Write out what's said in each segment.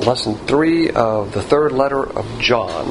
Lesson 3 of the third letter of John.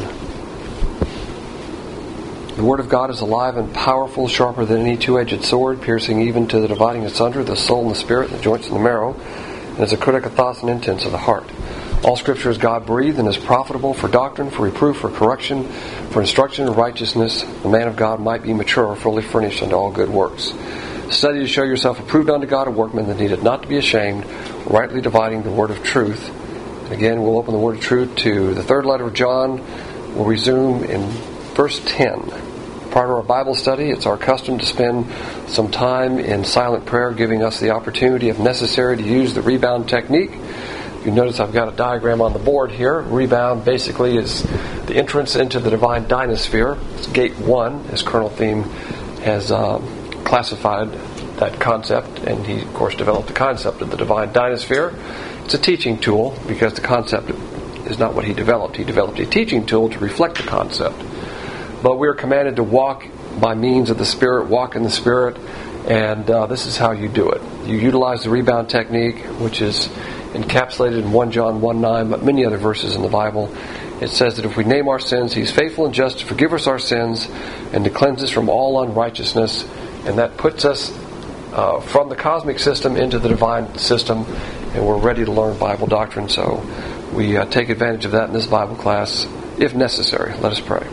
The Word of God is alive and powerful, sharper than any two-edged sword, piercing even to the dividing asunder the soul and the spirit, the joints and the marrow, and is a critic of thoughts and intents of the heart. All Scripture is God-breathed and is profitable for doctrine, for reproof, for correction, for instruction in righteousness, the man of God might be mature, fully furnished unto all good works. Study to show yourself approved unto God, a workman that needeth not to be ashamed, rightly dividing the word of truth. And again, we'll open the word of truth to the third letter of John. We'll resume in verse 10. Prior to our Bible study, it's our custom to spend some time in silent prayer, giving us the opportunity, if necessary, to use the rebound technique. You notice I've got a diagram on the board here. Rebound basically is the entrance into the divine dynasphere. It's gate 1, as Colonel Thiem has classified that concept, and he, of course, developed the concept of the divine dynasphere. It's a teaching tool because the concept is not what he developed. He developed a teaching tool to reflect the concept. But we are commanded to walk by means of the Spirit, walk in the Spirit, and this is how you do it. You utilize the rebound technique, which is encapsulated in 1 John 1:9, but many other verses in the Bible. It says that if we name our sins, He's faithful and just to forgive us our sins and to cleanse us from all unrighteousness. And that puts us from the cosmic system into the divine system, and we're ready to learn Bible doctrine. So we take advantage of that in this Bible class, if necessary. Let us pray.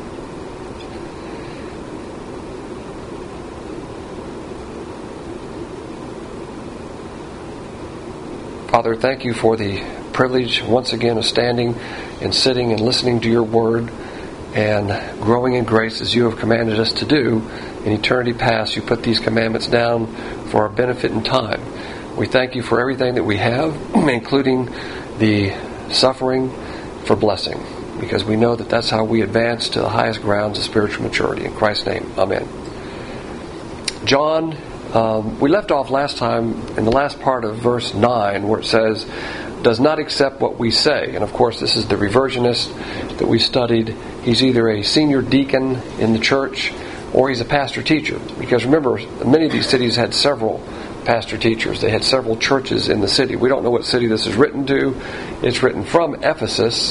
Father, thank you for the privilege once again of standing and sitting and listening to your word and growing in grace as you have commanded us to do. In eternity past, you put these commandments down for our benefit in time. We thank you for everything that we have, including the suffering, for blessing, because we know that that's how we advance to the highest grounds of spiritual maturity. In Christ's name, amen. John, we left off last time in the last part of verse 9 where it says, does not accept what we say. And of course, this is the reversionist that we studied. He's either a senior deacon in the church or he's a pastor teacher. Because remember, many of these cities had several pastor teachers. They had several churches in the city. We don't know what city this is written to. It's written from Ephesus.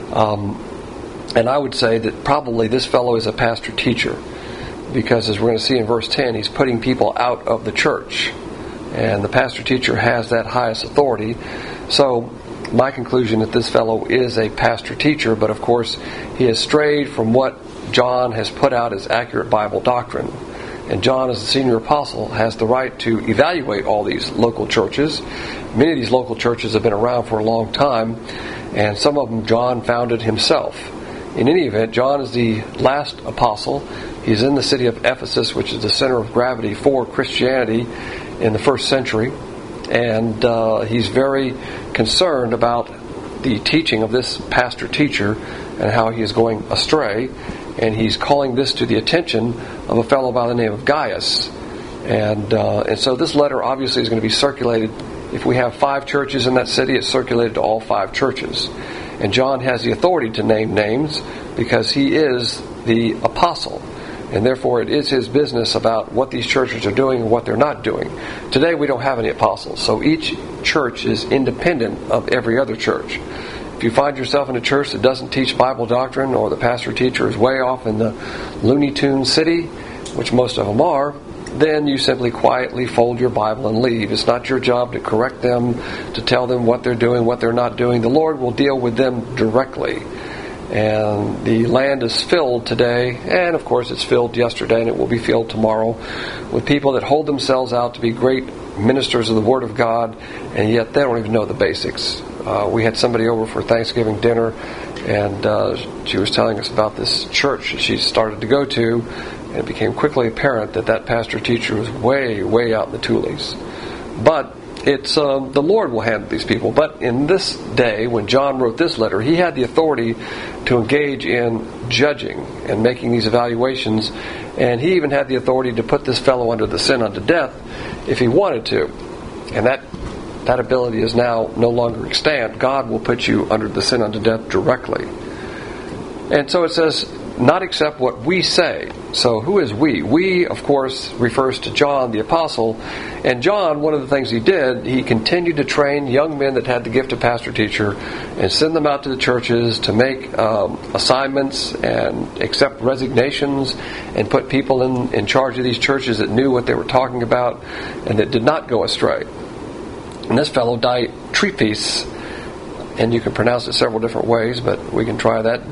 And I would say that probably this fellow is a pastor teacher. Because as we're going to see in verse 10, he's putting people out of the church. And the pastor teacher has that highest authority. So my conclusion that this fellow is a pastor teacher, but of course he has strayed from what John has put out as accurate Bible doctrine. And John, as the senior apostle, has the right to evaluate all these local churches. Many of these local churches have been around for a long time, and some of them John founded himself. In any event, John is the last apostle. He's in the city of Ephesus, which is the center of gravity for Christianity in the first century. And he's very concerned about the teaching of this pastor-teacher and how he is going astray. And he's calling this to the attention of a fellow by the name of Gaius. And so this letter obviously is going to be circulated. If we have 5 churches in that city, it's circulated to all 5 churches. And John has the authority to name names because he is the apostle. And therefore it is his business about what these churches are doing and what they're not doing. Today we don't have any apostles, so each church is independent of every other church. If you find yourself in a church that doesn't teach Bible doctrine, or the pastor teacher is way off in the Looney Tunes city, which most of them are, then you simply quietly fold your Bible and leave. It's not your job to correct them, to tell them what they're doing, what they're not doing. The Lord will deal with them directly. And the land is filled today, and of course it's filled yesterday, and it will be filled tomorrow, with people that hold themselves out to be great ministers of the Word of God, and yet they don't even know the basics. We had somebody over for Thanksgiving dinner, and she was telling us about this church that she started to go to, and it became quickly apparent that that pastor-teacher was way, way out in the toolies. But it's the Lord will handle these people. But in this day, when John wrote this letter, he had the authority to engage in judging and making these evaluations, and he even had the authority to put this fellow under the sin unto death if he wanted to. And that ability is now no longer extant. God will put you under the sin unto death directly. And so it says, not accept what we say. So who is we? We, of course, refers to John the Apostle. And John, one of the things he did, he continued to train young men that had the gift of pastor-teacher and send them out to the churches to make assignments and accept resignations and put people in charge of these churches that knew what they were talking about and that did not go astray. And this fellow, Diotrephes, and you can pronounce it several different ways, but we can try that.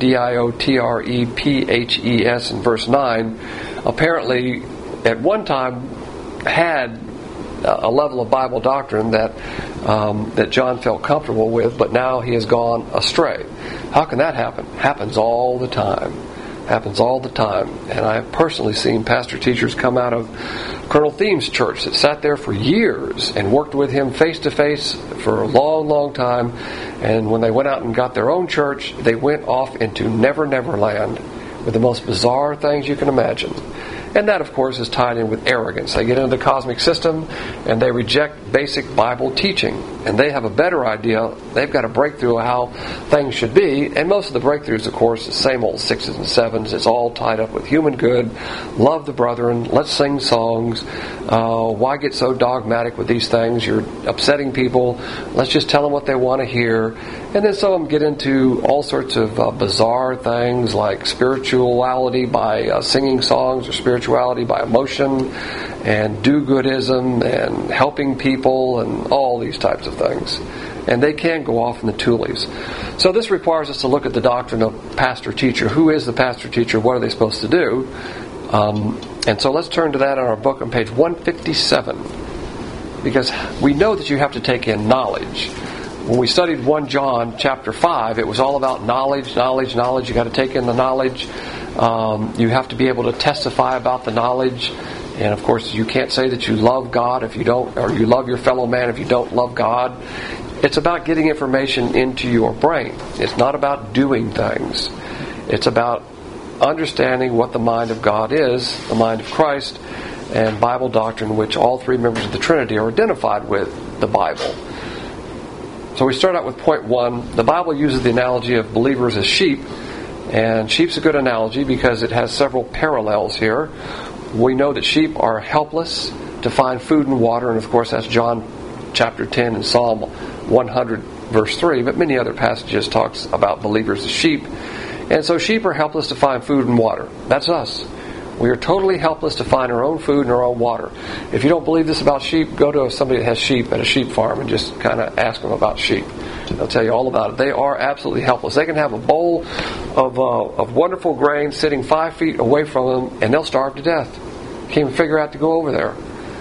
Diotrephes in verse 9, apparently at one time had a level of Bible doctrine that John felt comfortable with, but now he has gone astray. How can that happen? Happens all the time. Happens all the time. And I have personally seen pastor teachers come out of Colonel Thiem's church that sat there for years and worked with him face to face for a long, long time. And when they went out and got their own church, they went off into Never Never Land with the most bizarre things you can imagine. And that, of course, is tied in with arrogance. They get into the cosmic system and they reject basic Bible teaching. And they have a better idea. They've got a breakthrough of how things should be. And most of the breakthroughs, of course, the same old 6s and 7s. It's all tied up with human good. Love the brethren. Let's sing songs. Why get so dogmatic with these things? You're upsetting people. Let's just tell them what they want to hear. And then some of them get into all sorts of bizarre things like spirituality by singing songs, or spirituality by emotion, and do-goodism, and helping people, and all these types of things. And they can go off in the toolies. So this requires us to look at the doctrine of pastor-teacher. Who is the pastor-teacher? What are they supposed to do? And so let's turn to that in our book on page 157. Because we know that you have to take in knowledge. When we studied 1 John chapter 5, it was all about knowledge. You got to take in the knowledge. You have to be able to testify about the knowledge. And of course, you can't say that you love God if you don't, or you love your fellow man if you don't love God. It's about getting information into your brain. It's not about doing things. It's about understanding what the mind of God is, the mind of Christ, and Bible doctrine, which all three members of the Trinity are identified with the Bible. So we start out with point 1. The Bible uses the analogy of believers as sheep. And sheep's a good analogy because it has several parallels here. We know that sheep are helpless to find food and water. And of course that's John chapter 10 and Psalm 100 verse 3. But many other passages talks about believers as sheep. And so sheep are helpless to find food and water. That's us. We are totally helpless to find our own food and our own water. If you don't believe this about sheep, go to somebody that has sheep at a sheep farm and just kind of ask them about sheep. They'll tell you all about it. They are absolutely helpless. They can have a bowl of wonderful grain sitting 5 feet away from them, and they'll starve to death. Can't even figure out to go over there.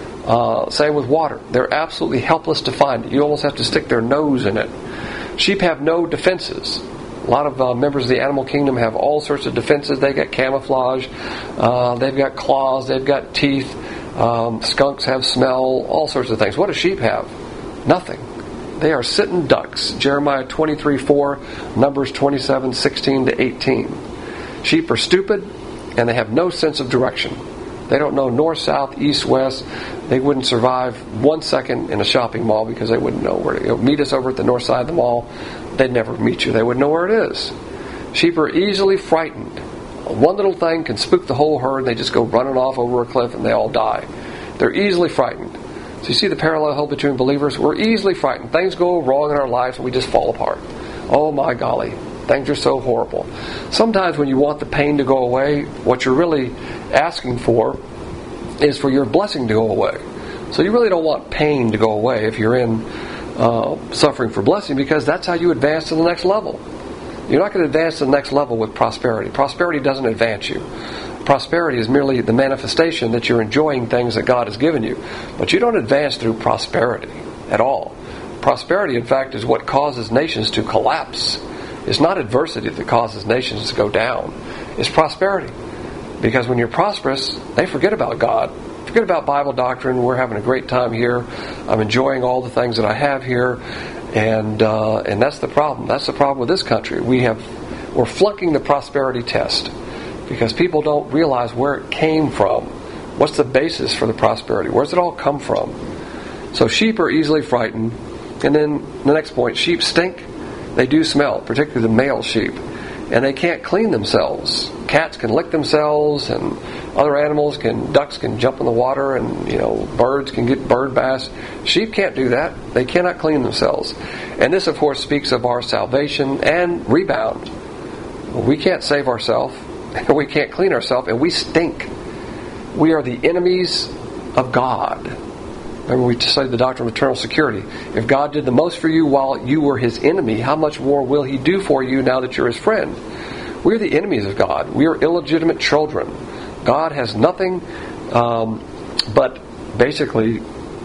Same with water. They're absolutely helpless to find it. You almost have to stick their nose in it. Sheep have no defenses. A lot of members of the animal kingdom have all sorts of defenses. They got camouflage. They've got claws. They've got teeth. Skunks have smell. All sorts of things. What do sheep have? Nothing. They are sitting ducks. Jeremiah 23:4, Numbers 27:16 to 18. Sheep are stupid, and they have no sense of direction. They don't know north, south, east, west. They wouldn't survive 1 second in a shopping mall because they wouldn't know where to go. Meet us over at the north side of the mall. They'd never meet you. They wouldn't know where it is. Sheep are easily frightened. One little thing can spook the whole herd. They just go running off over a cliff and they all die. They're easily frightened. So you see the parallel between believers? We're easily frightened. Things go wrong in our lives and we just fall apart. Oh my golly. Things are so horrible. Sometimes when you want the pain to go away, what you're really asking for is for your blessing to go away. So you really don't want pain to go away if you're in suffering for blessing, because that's how you advance to the next level. You're not going to advance to the next level with prosperity. Prosperity doesn't advance you. Prosperity is merely the manifestation that you're enjoying things that God has given you. But you don't advance through prosperity at all. Prosperity, in fact, is what causes nations to collapse. It's not adversity that causes nations to go down. It's prosperity. Because when you're prosperous, they forget about God. Forget about Bible doctrine. We're having a great time here. I'm enjoying all the things that I have here. And that's the problem. That's the problem with this country. We're flunking the prosperity test because people don't realize where it came from. What's the basis for the prosperity? Where does it all come from? So sheep are easily frightened. And then the next point, sheep stink. They do smell, particularly the male sheep. and they can't clean themselves. Cats can lick themselves, and other animals ducks can jump in the water, and birds can get bird baths. Sheep can't do that. They cannot clean themselves. And this, of course, speaks of our salvation and rebound. We can't save ourselves, we can't clean ourselves, and we stink. We are the enemies of God. Remember, we studied the doctrine of eternal security. If God did the most for you while you were His enemy, how much more will He do for you now that you're His friend? We're the enemies of God. We are illegitimate children. God has nothing but basically,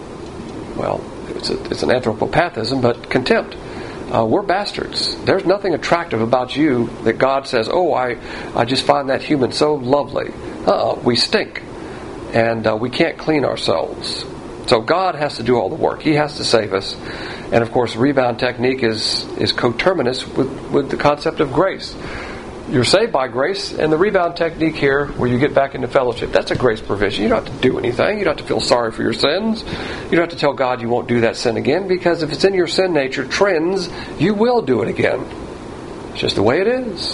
it's an anthropopathism, but contempt. We're bastards. There's nothing attractive about you that God says, I just find that human so lovely. We stink. And we can't clean ourselves. So God has to do all the work. He has to save us. And of course, rebound technique is coterminous with the concept of grace. You're saved by grace, and the rebound technique here, where you get back into fellowship, that's a grace provision. You don't have to do anything. You don't have to feel sorry for your sins. You don't have to tell God you won't do that sin again, because if it's in your sin nature trends, you will do it again. It's just the way it is.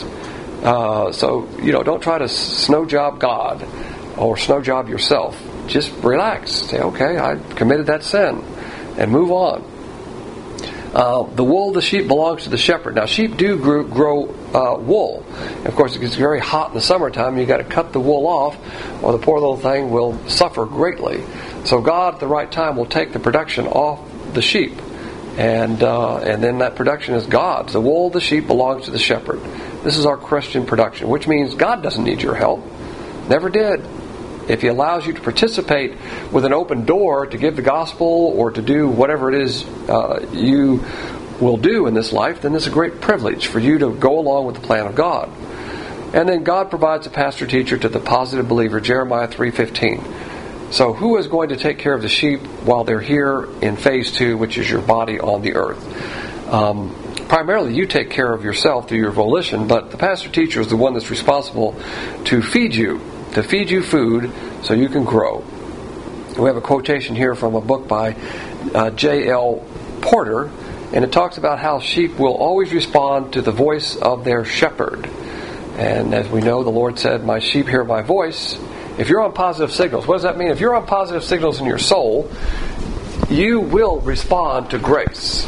So don't try to snow job God or snow job yourself. Just relax. Say, okay, I committed that sin, and move on. The wool of the sheep belongs to the shepherd. Now, sheep do grow wool. Of course, it gets very hot in the summertime. You've got to cut the wool off, or the poor little thing will suffer greatly. So God, at the right time, will take the production off the sheep. And then that production is God's. The wool of the sheep belongs to the shepherd. This is our Christian production, which means God doesn't need your help. Never did. If He allows you to participate with an open door to give the gospel or to do whatever it is you will do in this life, then it's a great privilege for you to go along with the plan of God. And then God provides a pastor-teacher to the positive believer, Jeremiah 3:15. So who is going to take care of the sheep while they're here in phase 2, which is your body on the earth? Primarily, you take care of yourself through your volition, but the pastor-teacher is the one that's responsible to feed you food so you can grow. We have a quotation here from a book by J.L. Porter, and it talks about how sheep will always respond to the voice of their shepherd. And as we know, the Lord said, "My sheep hear my voice." If you're on positive signals, what does that mean? If you're on positive signals in your soul, you will respond to grace.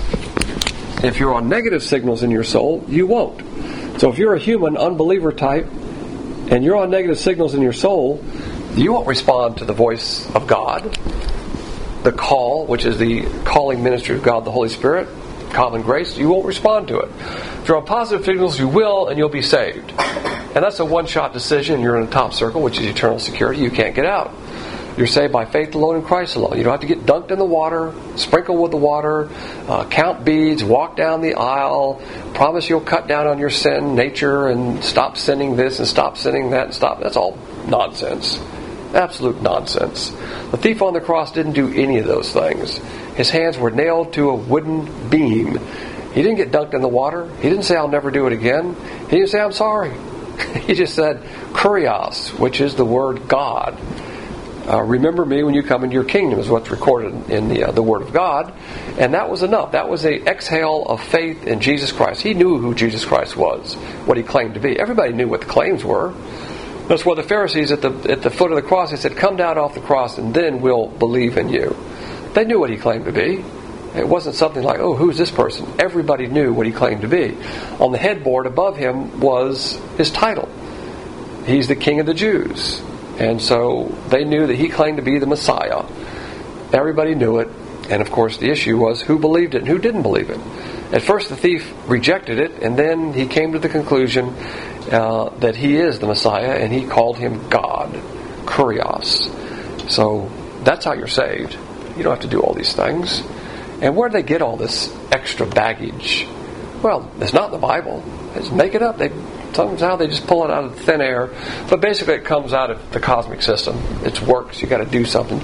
If you're on negative signals in your soul, you won't. So if you're a human unbeliever type, and you're on negative signals in your soul, you won't respond to the voice of God. The call, which is the calling ministry of God, the Holy Spirit, common grace, you won't respond to it. If you're on positive signals, you will, and you'll be saved. And that's a one-shot decision. You're in a top circle, which is eternal security. You can't get out. You're saved by faith alone in Christ alone. You don't have to get dunked in the water, sprinkle with the water, count beads, walk down the aisle, promise you'll cut down on your sin nature and stop sinning this and stop sinning that and stop. That's all nonsense. Absolute nonsense. The thief on the cross didn't do any of those things. His hands were nailed to a wooden beam. He didn't get dunked in the water. He didn't say, "I'll never do it again." He didn't say, "I'm sorry." He just said, "Kurios," which is the word God. Remember me when you come into your kingdom is what's recorded in the Word of God. And that was enough. That was an exhale of faith in Jesus Christ. He knew who Jesus Christ was, what He claimed to be. Everybody knew what the claims were. That's why the Pharisees at the foot of the cross, they said, "Come down off the cross and then we'll believe in you." They knew what He claimed to be. It wasn't something like, "Oh, who's this person?" Everybody knew what He claimed to be. On the headboard above Him was His title. He's the King of the Jews. And so they knew that He claimed to be the Messiah. Everybody knew it. And of course the issue was who believed it and who didn't believe it. At first the thief rejected it, and then he came to the conclusion that he is the Messiah, and he called Him God. Kurios. So that's how you're saved. You don't have to do all these things. And where do they get all this extra baggage? Well, it's not in the Bible. They just make it up. Somehow they just pull it out of thin air. But basically it comes out of the cosmic system. It's works. You got to do something.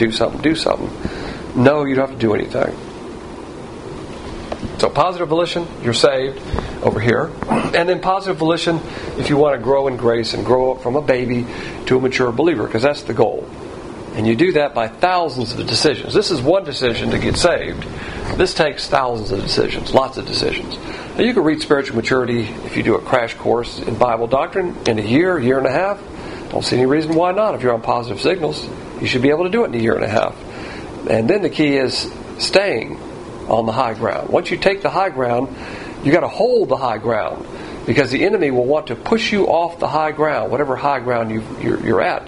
No, you don't have to do anything. So positive volition, you're saved over here. And then positive volition, if you want to grow in grace and grow up from a baby to a mature believer, because that's the goal. And you do that by thousands of decisions. This is one decision to get saved. This takes thousands of decisions, lots of decisions. Now, you can read spiritual maturity if you do a crash course in Bible doctrine in a year and a half. Don't see any reason why not. If you're on Positive Signals, you should be able to do it in a year and a half. And then the key is staying on the high ground. Once you take the high ground, you got to hold the high ground, because the enemy will want to push you off the high ground, whatever high ground you're at.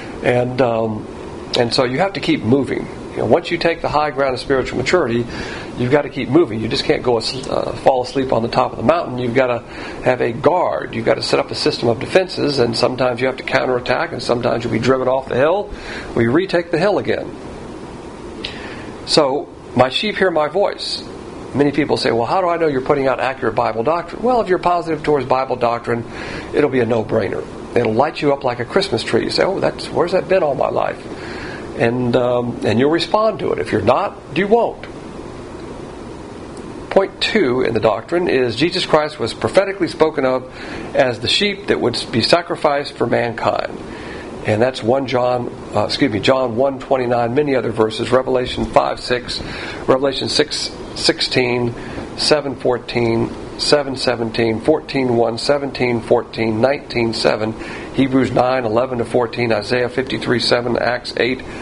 And so you have to keep moving. Once you take the high ground of spiritual maturity, you've got to keep moving. You just can't go fall asleep on the top of the mountain. You've got to have a guard. You've got to set up a system of defenses, and sometimes you have to counterattack, and sometimes you'll be driven off the hill. We retake the hill again. So, my sheep hear my voice. Many people say, well, how do I know you're putting out accurate Bible doctrine? Well, if you're positive towards Bible doctrine, it'll be a no-brainer. It'll light you up like a Christmas tree. You say, oh, where's that been all my life? And you'll respond to it. If you're not, you won't. Point 2 in the doctrine is Jesus Christ was prophetically spoken of as the sheep that would be sacrificed for mankind. And that's John 1:29, many other verses, Revelation 5:6, Revelation 6:16, 7:14, 7:17, 14:1, 17:14, 19:7, Hebrews 9:11-14, Isaiah 53:7, Acts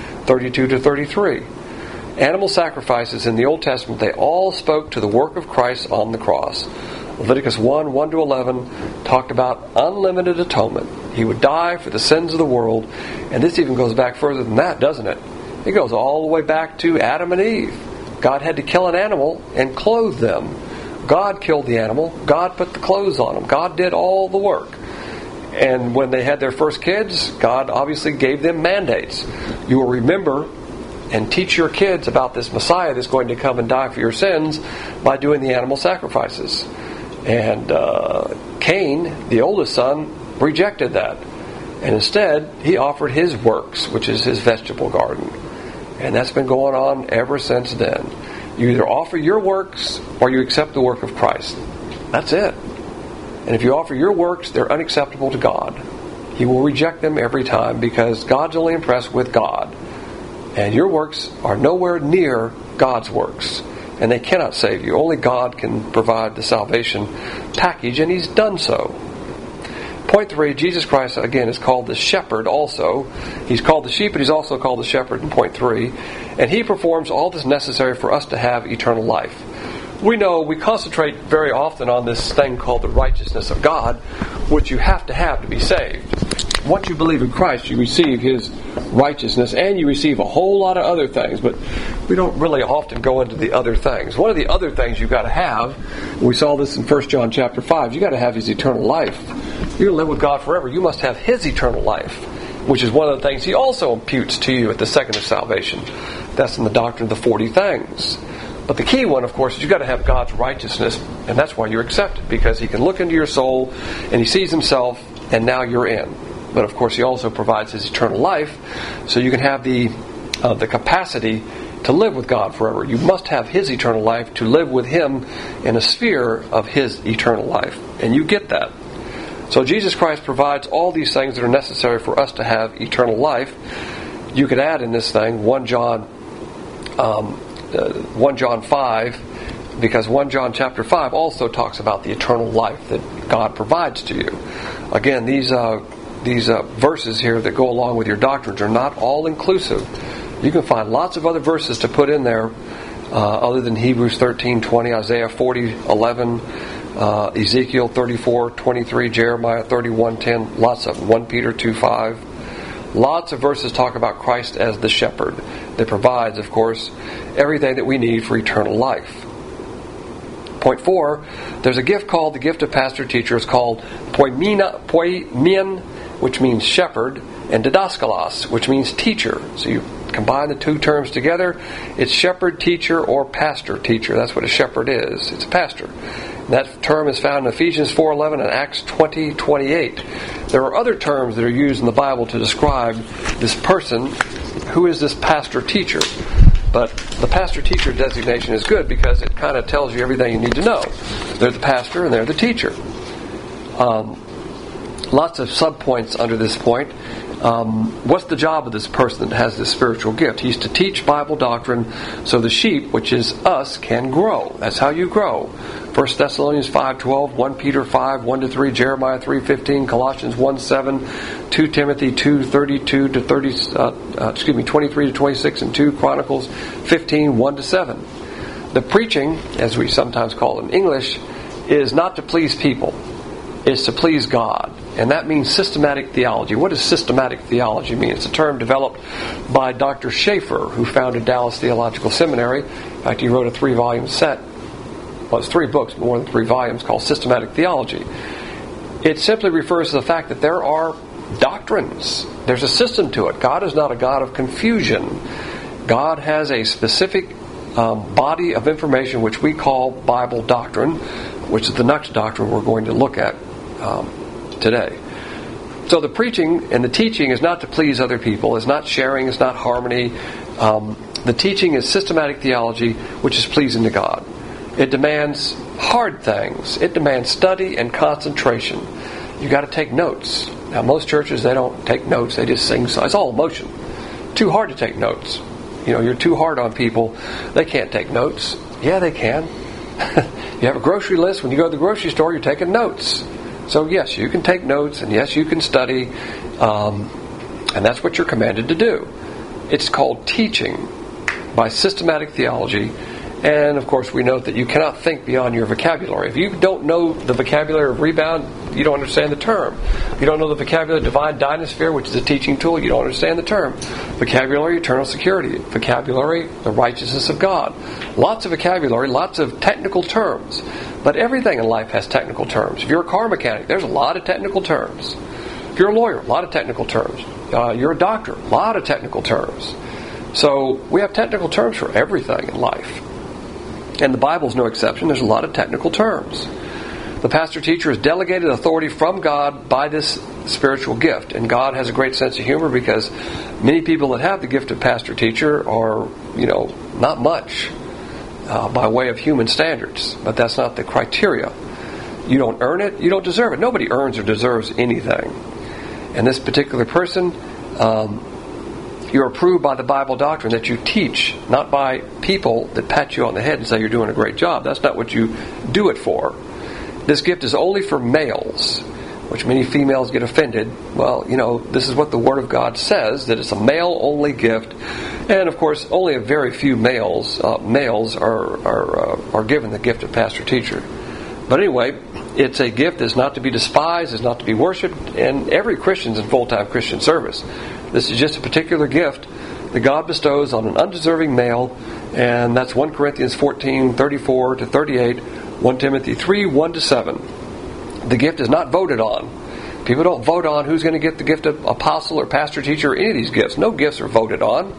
8:32-33. Animal sacrifices in the Old Testament, they all spoke to the work of Christ on the cross. Leviticus 1:1-11 talked about unlimited atonement. He would die for the sins of the world. And this even goes back further than that, doesn't it? It goes all the way back to Adam and Eve. God had to kill an animal and clothe them. God killed the animal. God put the clothes on them. God did all the work. And when they had their first kids, God obviously gave them mandates. You will remember and teach your kids about this Messiah that's going to come and die for your sins by doing the animal sacrifices. And Cain, the oldest son, rejected that. And instead, he offered his works, which is his vegetable garden. And that's been going on ever since then. You either offer your works or you accept the work of Christ. That's it. And if you offer your works, they're unacceptable to God. He will reject them every time, because God's only impressed with God. And your works are nowhere near God's works. And they cannot save you. Only God can provide the salvation package, and He's done so. Point 3, Jesus Christ, again, is called the shepherd also. He's called the sheep, but He's also called the shepherd in point 3. And He performs all that's necessary for us to have eternal life. We know we concentrate very often on this thing called the righteousness of God, which you have to be saved. Once you believe in Christ, you receive His righteousness, and you receive a whole lot of other things, but we don't really often go into the other things. One of the other things you've got to have, we saw this in 1 John chapter 5, you've got to have His eternal life. You're going to live with God forever. You must have His eternal life, which is one of the things He also imputes to you at the second of salvation. That's in the doctrine of the 40 things. But the key one, of course, is you've got to have God's righteousness, and that's why you're accepted, because He can look into your soul, and He sees Himself, and now you're in. But of course, He also provides His eternal life, so you can have the capacity to live with God forever. You must have His eternal life to live with Him in a sphere of His eternal life. And you get that. So Jesus Christ provides all these things that are necessary for us to have eternal life. You could add in this thing 1 John 5, because 1 John chapter 5 also talks about the eternal life that God provides to you. Again, these verses here that go along with your doctrines are not all inclusive. You can find lots of other verses to put in there other than Hebrews 13:20, Isaiah 40:11, Ezekiel 34:23, Jeremiah 31:10, lots of them. 1 Peter 2:5. Lots of verses talk about Christ as the shepherd that provides, of course, everything that we need for eternal life. Point 4, there's a gift called the gift of pastor-teacher. It's called poimen, which means shepherd, and didaskalos, which means teacher. So you combine the two terms together, it's shepherd, teacher, or pastor, teacher. That's what a shepherd is. It's a pastor. And that term is found in Ephesians 4:11 and Acts 20:28. There are other terms that are used in the Bible to describe this person. Who is this pastor-teacher? But the pastor-teacher designation is good because it kind of tells you everything you need to know. They're the pastor and they're the teacher. Lots of subpoints under this point. What's the job of this person that has this spiritual gift? He's to teach Bible doctrine so the sheep, which is us, can grow. That's how you grow. 1 Thessalonians 5:12, 1 Peter 5, 1-3, Jeremiah 3:15, Colossians 1:7, 2 Timothy 2:32 to 23 to 26, and 2 Chronicles 15, 1-7. The preaching, as we sometimes call it in English, is not to please people. It's to please God. And that means systematic theology. What does systematic theology mean? It's a term developed by Dr. Schaeffer, who founded Dallas Theological Seminary. In fact, he wrote a 3-volume set. Well, it's 3 books, but more than 3 volumes, called Systematic Theology. It simply refers to the fact that there are doctrines. There's a system to it. God is not a God of confusion. God has a specific body of information which we call Bible doctrine, which is the next doctrine we're going to look at today. So the preaching and the teaching is not to please other people. It's not sharing. It's not harmony. The teaching is systematic theology, which is pleasing to God. It demands hard things. It demands study and concentration. You've got to take notes. Now, most churches, they don't take notes. They just sing. It's all emotion. Too hard to take notes. You're too hard on people. They can't take notes. Yeah, they can. You have a grocery list. When you go to the grocery store, you're taking notes. So yes, you can take notes, and yes, you can study, and that's what you're commanded to do. It's called teaching by systematic theology, and of course we note that you cannot think beyond your vocabulary. If you don't know the vocabulary of rebound, you don't understand the term. You don't know the vocabulary of divine dynasphere, which is a teaching tool, you don't understand the term. Vocabulary, eternal security. Vocabulary, the righteousness of God. Lots of vocabulary, lots of technical terms. But everything in life has technical terms. If you're a car mechanic, there's a lot of technical terms. If you're a lawyer, a lot of technical terms. You're a doctor, a lot of technical terms. So we have technical terms for everything in life. And the Bible's no exception. There's a lot of technical terms. The pastor-teacher is delegated authority from God by this spiritual gift. And God has a great sense of humor because many people that have the gift of pastor-teacher are, not much by way of human standards. But that's not the criteria. You don't earn it. You don't deserve it. Nobody earns or deserves anything. And this particular person, you're approved by the Bible doctrine that you teach, not by people that pat you on the head and say you're doing a great job. That's not what you do it for. This gift is only for males, which many females get offended. Well, this is what the Word of God says, that it's a male-only gift. And, of course, only a very few males are given the gift of pastor-teacher. But anyway, it's a gift that's not to be despised, it's not to be worshipped, and every Christian's in full-time Christian service. This is just a particular gift that God bestows on an undeserving male, and that's 1 Corinthians 14, 34 to 38, 1 Timothy 3, 1 to 7. The gift is not voted on. People don't vote on who's going to get the gift of apostle or pastor, teacher, or any of these gifts. No gifts are voted on.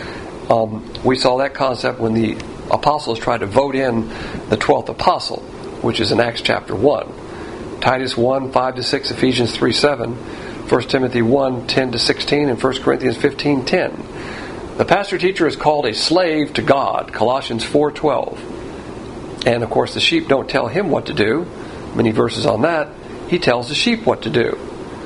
We saw that concept when the apostles tried to vote in the 12th apostle, which is in Acts chapter 1. Titus 1, 5 to 6, Ephesians 3, 7, 1 Timothy 1, 10 to 16, and 1 Corinthians 15, 10. The pastor-teacher is called a slave to God, Colossians 4, 12. And of course the sheep don't tell him what to do. Many verses on that. He tells the sheep what to do.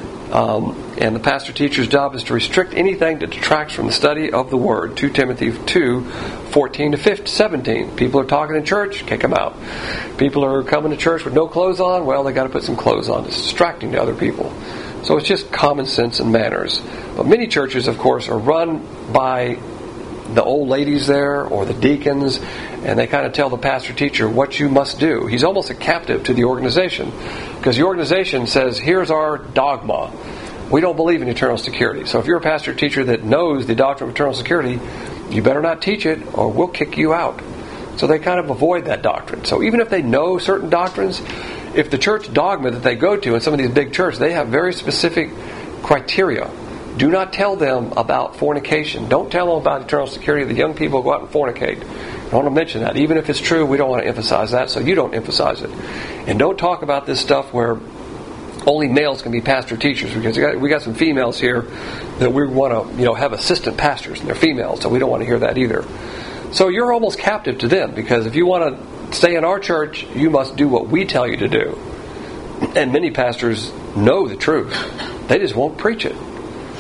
And the pastor-teacher's job is to restrict anything that detracts from the study of the Word. 2 Timothy 2, 14 to 17. People are talking in church, kick them out. People are coming to church with no clothes on, well, they got to put some clothes on. It's distracting to other people. So it's just common sense and manners. But many churches, of course, are run by the old ladies there or the deacons, and they kind of tell the pastor-teacher what you must do. He's almost a captive to the organization because the organization says, here's our dogma. We don't believe in eternal security. So if you're a pastor-teacher that knows the doctrine of eternal security, you better not teach it or we'll kick you out. So they kind of avoid that doctrine. So even if they know certain doctrines, if the church dogma that they go to in some of these big churches, they have very specific criteria. Do not tell them about fornication. Don't tell them about eternal security. The young people go out and fornicate. I don't want to mention that. Even if it's true, we don't want to emphasize that, so you don't emphasize it. And don't talk about this stuff where only males can be pastor teachers, because we got some females here that we want to have assistant pastors, and they're females, so we don't want to hear that either. So you're almost captive to them, because if you want to stay in our church, you must do what we tell you to do. And many pastors know the truth. They just won't preach it.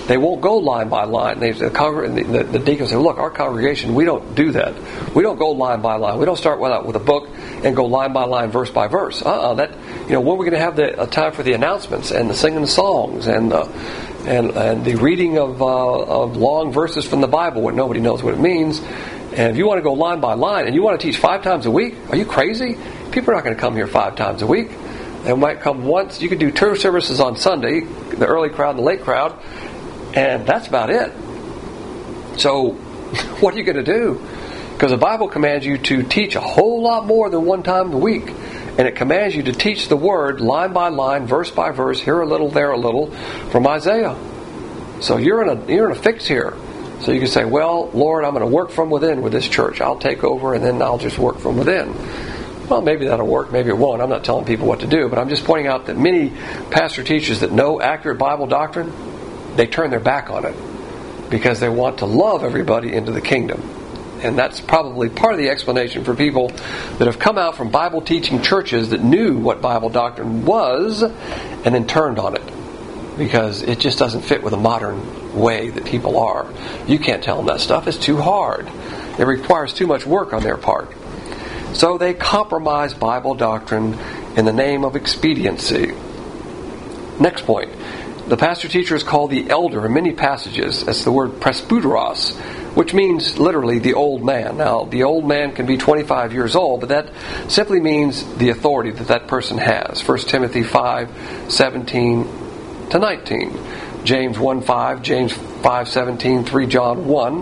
They won't go line by line. The deacons say, look, our congregation, we don't do that. We don't go line by line. We don't start with a book and go line by line, verse by verse. When are we going to have a time for the announcements and the singing the songs and the reading of long verses from the Bible when nobody knows what it means? And if you want to go line by line and you want to teach 5 times a week, are you crazy? People are not going to come here 5 times a week. They might come once. You could do 2 services on Sunday, the early crowd and the late crowd, and that's about it. So, what are you going to do? Because the Bible commands you to teach a whole lot more than 1 time a week. And it commands you to teach the Word line by line, verse by verse, here a little, there a little, from Isaiah. So you're in a fix here. So you can say, well, Lord, I'm going to work from within with this church. I'll take over and then I'll just work from within. Well, maybe that'll work, maybe it won't. I'm not telling people what to do, but I'm just pointing out that many pastor teachers that know accurate Bible doctrine, they turn their back on it because they want to love everybody into the kingdom. And that's probably part of the explanation for people that have come out from Bible teaching churches that knew what Bible doctrine was and then turned on it. Because it just doesn't fit with the modern way that people are. You can't tell them that stuff. It's too hard. It requires too much work on their part. So they compromise Bible doctrine in the name of expediency. Next point. The pastor-teacher is called the elder in many passages. That's the word presbyteros, which means literally the old man. Now, the old man can be 25 years old, but that simply means the authority that person has. 1 Timothy 5:17 to 19, James 1:5, James 5:17, 3 John 1,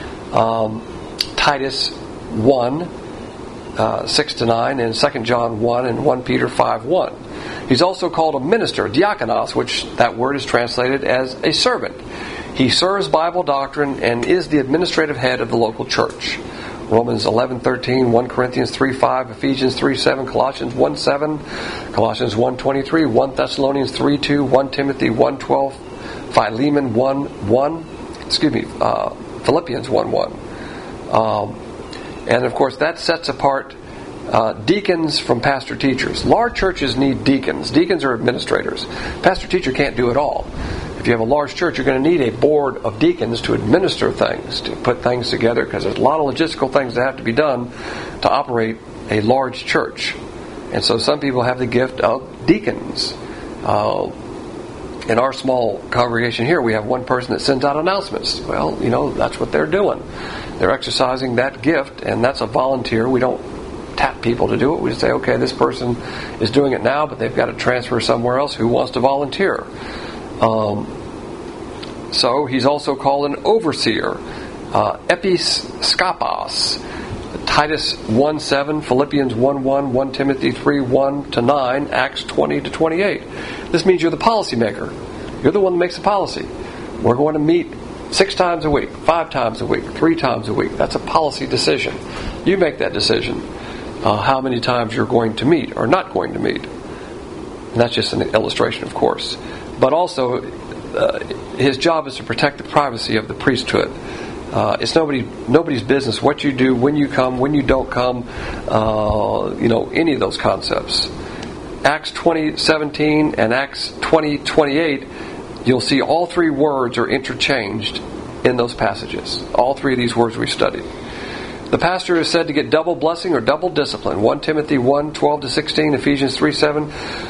Titus 1, 6 to 9, and 2 John 1 and 1 Peter 5:1. He's also called a minister, diakonos, which that word is translated as a servant. He serves Bible doctrine and is the administrative head of the local church. Romans 11:13, 1 Corinthians 3:5, Ephesians 3:7, Colossians 1:7, Colossians 1:23, 1 Thessalonians 3:2, 1 Timothy 1:12, Philemon 1:1, Philippians 1:1. And of course that sets apart deacons from pastor-teachers. Large churches need deacons. Deacons are administrators. Pastor-teacher can't do it all. If you have a large church, you're going to need a board of deacons to administer things, to put things together, because there's a lot of logistical things that have to be done to operate a large church. And so some people have the gift of deacons. In our small congregation here, we have one person that sends out announcements. Well, that's what they're doing. They're exercising that gift, and that's a volunteer. We don't tap people to do it. We just say, okay, this person is doing it now, but they've got to transfer somewhere else. Who wants to volunteer? So he's also called an overseer, episkopos, Titus 1:7, Philippians 1:1, 1 Timothy 3:1 to 9, Acts 20 to 28. This means you're the policymaker. You're the one that makes the policy. We're going to meet 6 times a week, 5 times a week, 3 times a week. That's a policy decision. You make that decision. How many times you're going to meet or not going to meet. And that's just an illustration, of course. But also, his job is to protect the privacy of the priesthood. It's nobody's business what you do, when you come, when you don't come, any of those concepts. Acts 20:17 and Acts 20:28, you'll see all 3 words are interchanged in those passages. All 3 of these words we studied. The pastor is said to get double blessing or double discipline. 1 Timothy 1:12 to 16, Ephesians 3:7.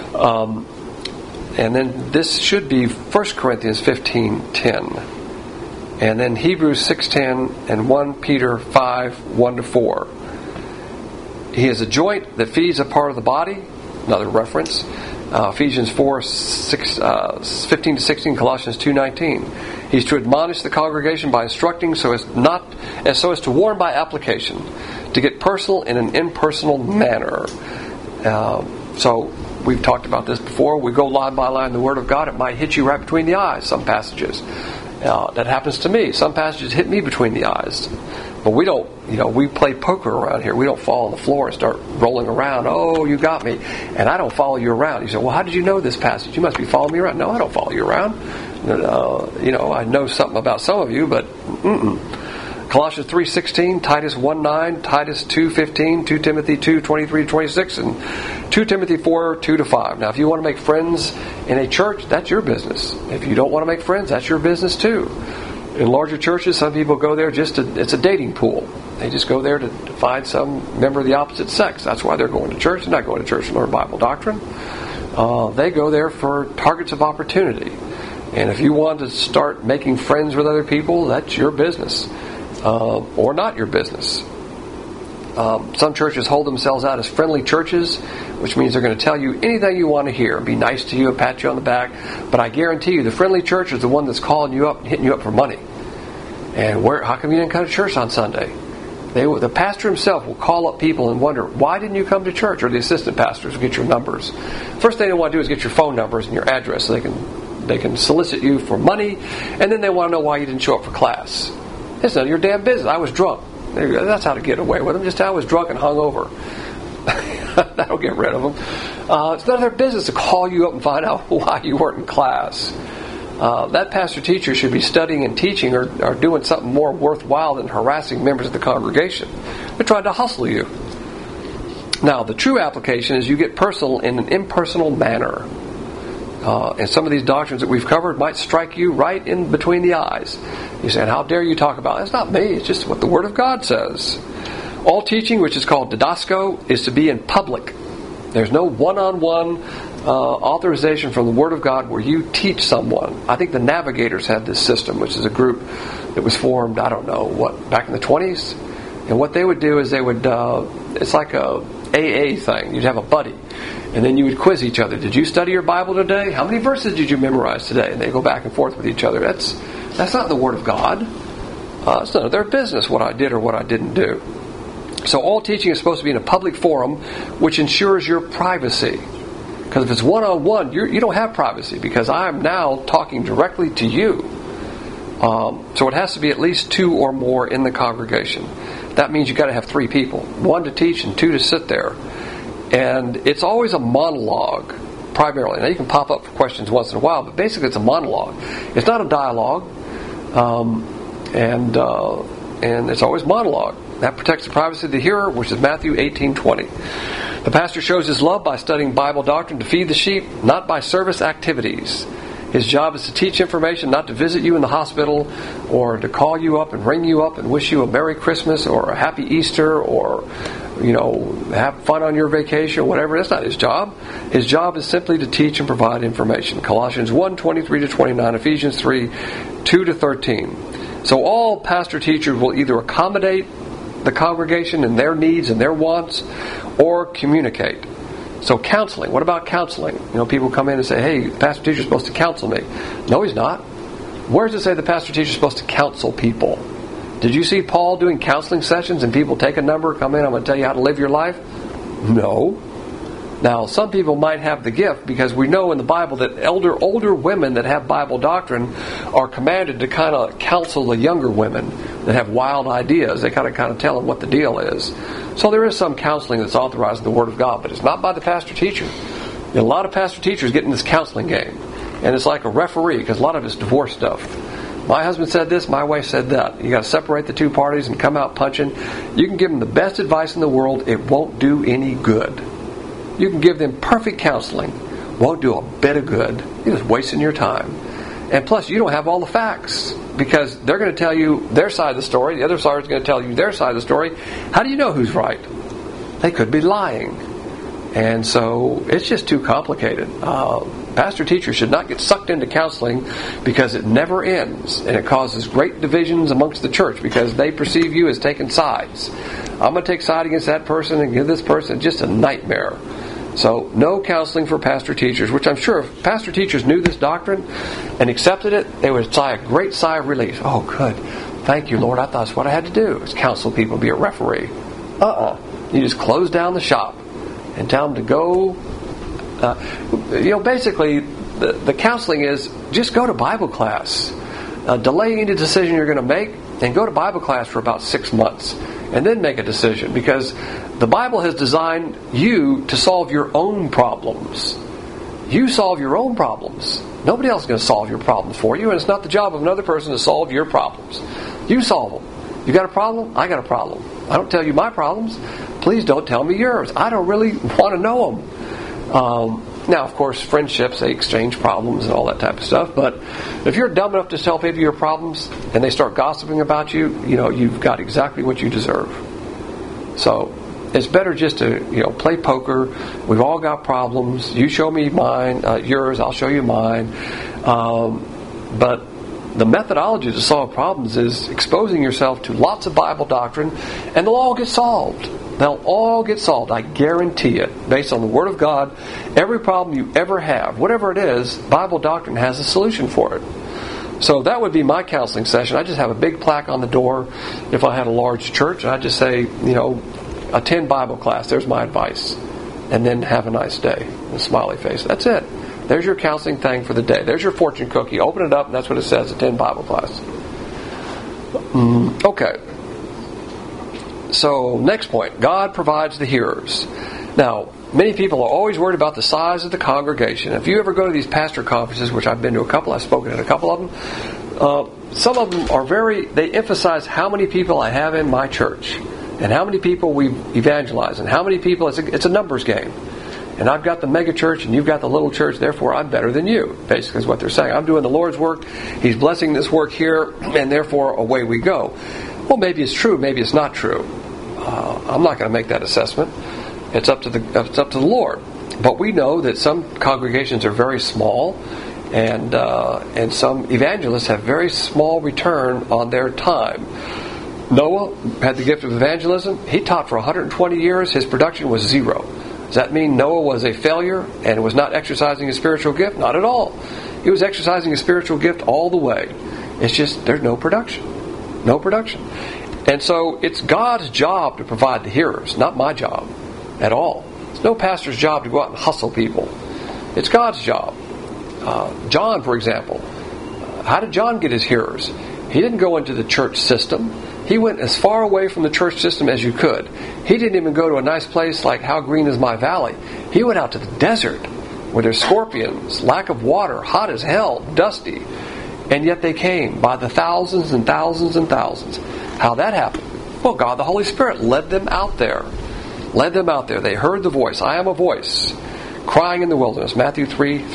And then this should be 1 Corinthians 15:10. And then Hebrews 6:10 and 1 Peter 5:1 to 4. He is a joint that feeds a part of the body. Another reference. Ephesians 4:15 to 16, Colossians 2:19. He's to admonish the congregation by instructing so as to warn by application, to get personal in an impersonal manner. So we've talked about this before. We go line by line the Word of God. It might hit you right between the eyes, some passages. That happens to me. Some passages hit me between the eyes. But we don't, we play poker around here. We don't fall on the floor and start rolling around. Oh, you got me. And I don't follow you around. You say, well, how did you know this passage? You must be following me around. No, I don't follow you around. I know something about some of you, but Colossians 3:16, Titus 1:9, Titus 2:15, 2 Timothy 2:23-26, and 2 Timothy 4:2-5. Now, if you want to make friends in a church, that's your business. If you don't want to make friends, that's your business too. In larger churches, some people go there it's a dating pool. They just go there to find some member of the opposite sex. That's why they're going to church. They're not going to church to learn Bible doctrine. They go there for targets of opportunity. And if you want to start making friends with other people, that's your business. Or not your business. Some churches hold themselves out as friendly churches, which means they're going to tell you anything you want to hear, be nice to you and pat you on the back. But I guarantee you, the friendly church is the one that's calling you up and hitting you up for money. And how come you didn't come to church on Sunday? The pastor himself will call up people and wonder, why didn't you come to church? Or the assistant pastors will get your numbers. First thing they want to do is get your phone numbers and your address so they can solicit you for money, and then they want to know why you didn't show up for class. It's none of your damn business. I was drunk. That's how to get away with them. Just I was drunk and hungover. That'll get rid of them. It's none of their business to call you up and find out why you weren't in class. That pastor-teacher should be studying and teaching or doing something more worthwhile than harassing members of the congregation. They're trying to hustle you. Now, the true application is you get personal in an impersonal manner. And some of these doctrines that we've covered might strike you right in between the eyes. You're saying, how dare you talk about it? It's not me. It's just what the Word of God says. All teaching, which is called didasko, is to be in public. There's no one-on-one authorization from the Word of God where you teach someone. I think the Navigators had this system, which is a group that was formed, I don't know, back in the 20s? And what they would do is it's like a AA thing. You'd have a buddy. And then you would quiz each other. Did you study your Bible today? How many verses did you memorize today? And they go back and forth with each other. That's not the Word of God. It's none of their business what I did or what I didn't do. So all teaching is supposed to be in a public forum, which ensures your privacy. Because if it's one-on-one, you don't have privacy, because I am now talking directly to you. So it has to be at least 2 or more in the congregation. That means you've got to have 3 people. 1 to teach and 2 to sit there. And it's always a monologue, primarily. Now you can pop up for questions once in a while, but basically it's a monologue. It's not a dialogue. And it's always monologue. That protects the privacy of the hearer, which is Matthew 18:20. The pastor shows his love by studying Bible doctrine to feed the sheep, not by service activities. His job is to teach information, not to visit you in the hospital or to call you up and ring you up and wish you a Merry Christmas or a Happy Easter or, have fun on your vacation or whatever. That's not his job. His job is simply to teach and provide information. Colossians 1:23-29, Ephesians 3:2-13. So all pastor-teachers will either accommodate the congregation and their needs and their wants or communicate. So counseling. What about counseling? People come in and say, hey, the pastor teacher is supposed to counsel me. No, he's not. Where does it say the pastor teacher is supposed to counsel people? Did you see Paul doing counseling sessions and people take a number, come in, I'm going to tell you how to live your life? No. Now, some people might have the gift, because we know in the Bible that older women that have Bible doctrine are commanded to kind of counsel the younger women that have wild ideas. They kind of tell them what the deal is. So there is some counseling that's authorized in the Word of God, but it's not by the pastor-teacher. And a lot of pastor-teachers get in this counseling game. And it's like a referee, because a lot of it's divorce stuff. My husband said this, my wife said that. You got to separate the two parties and come out punching. You can give them the best advice in the world. It won't do any good. You can give them perfect counseling. Won't do a bit of good. You're just wasting your time. And plus, you don't have all the facts, because they're going to tell you their side of the story. The other side is going to tell you their side of the story. How do you know who's right? They could be lying. And so it's just too complicated. Pastor-teachers should not get sucked into counseling, because it never ends. And it causes great divisions amongst the church, because they perceive you as taking sides. I'm going to take side against that person and give this person. Just a nightmare. So no counseling for pastor-teachers, which I'm sure if pastor-teachers knew this doctrine and accepted it, they would sigh a great sigh of relief. Oh, good. Thank you, Lord. I thought that's what I had to do, is counsel people, be a referee. You just close down the shop and tell them to go. Basically, the counseling is just go to Bible class. Delay any decision you're going to make and go to Bible class for about 6 months. And then make a decision, because the Bible has designed you to solve your own problems. You solve your own problems. Nobody else is going to solve your problems for you, and it's not the job of another person to solve your problems. You solve them. You got a problem? I got a problem. I don't tell you my problems. Please don't tell me yours. I don't really want to know them. Now, of course, friendships, they exchange problems and all that type of stuff. But if you're dumb enough to tell people your problems and they start gossiping about you, you've got exactly what you deserve. So it's better just to play poker. We've all got problems. You show me yours. I'll show you mine. But the methodology to solve problems is exposing yourself to lots of Bible doctrine, and they'll all get solved. They'll all get solved. I guarantee it. Based on the Word of God, every problem you ever have, whatever it is, Bible doctrine has a solution for it. So that would be my counseling session. I just have a big plaque on the door if I had a large church, and I just say, attend Bible class. There's my advice. And then have a nice day. A smiley face. That's it. There's your counseling thing for the day. There's your fortune cookie. Open it up, and that's what it says. Attend Bible class. Okay. So, next point. God provides the hearers. Now, many people are always worried about the size of the congregation. If you ever go to these pastor conferences, which I've been to a couple, I've spoken at a couple of them, some of them are they emphasize how many people I have in my church, and how many people we evangelize, and how many people, it's a numbers game. And I've got the mega church and you've got the little church, therefore I'm better than you, basically is what they're saying. I'm doing the Lord's work, He's blessing this work here, and therefore away we go. Well, maybe it's true, maybe it's not true. I'm not going to make that assessment. It's up to the Lord. But we know that some congregations are very small, and some evangelists have very small return on their time. Noah had the gift of evangelism. He taught for 120 years. His production was 0. Does that mean Noah was a failure and was not exercising his spiritual gift? Not at all. He was exercising his spiritual gift all the way. It's just there's no production. No production. And so it's God's job to provide the hearers, not my job at all. It's no pastor's job to go out and hustle people. It's God's job. John, for example, how did John get his hearers? He didn't go into the church system. He went as far away from the church system as you could. He didn't even go to a nice place like How Green Is My Valley. He went out to the desert where there's scorpions, lack of water, hot as hell, dusty. And yet they came by the thousands and thousands and thousands. How that happened? Well, God the Holy Spirit led them out there. Led them out there. They heard the voice. I am a voice crying in the wilderness. Matthew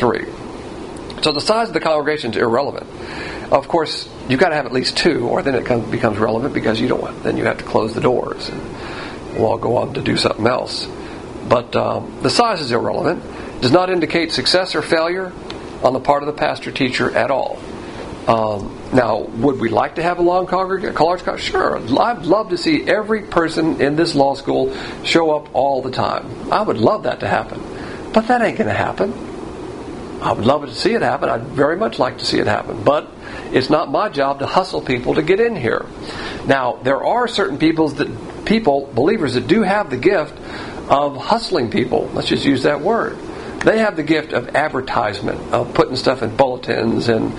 3:3. So the size of the congregation is irrelevant. Of course, you've got to have at least 2, or then it becomes relevant because then you have to close the doors and we'll all go on to do something else. But the size is irrelevant. It does not indicate success or failure on the part of the pastor-teacher at all. Now, would we like to have a large congregation? Sure. I'd love to see every person in this law school show up all the time. I would love that to happen. But that ain't going to happen. I would love to see it happen. I'd very much like to see it happen. But it's not my job to hustle people to get in here. Now, there are certain believers that do have the gift of hustling people. Let's just use that word. They have the gift of advertisement, of putting stuff in bulletins and